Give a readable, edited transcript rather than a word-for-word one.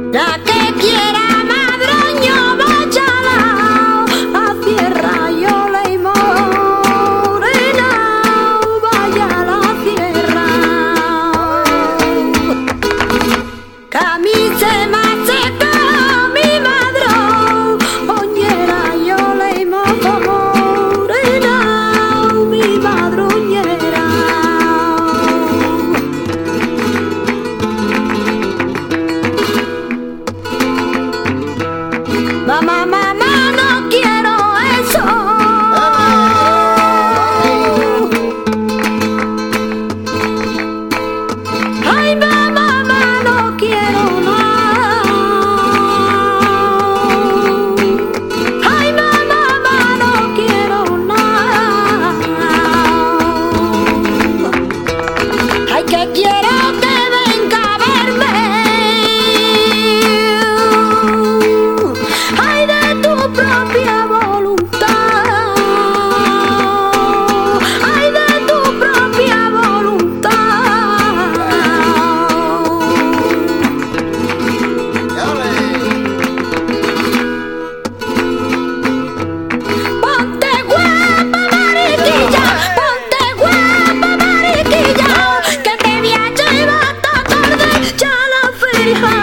La que quiera madroño vaya a tierra yo le morena vaya a la tierra que a mí se me seca mi madro oñera yo le morena mi madroñera. Mamá, mamá, no quiero eso. Ay, mamá, mamá, no quiero nada. Ay, mamá, mamá, no quiero nada. Ay, que quiero que venga a verme. Ay, de tu propia voluntad. Ay, de tu propia voluntad. Ponte guapa, mariquilla, ponte guapa, mariquilla, que te voy a llevar esta tarde ya a la feria.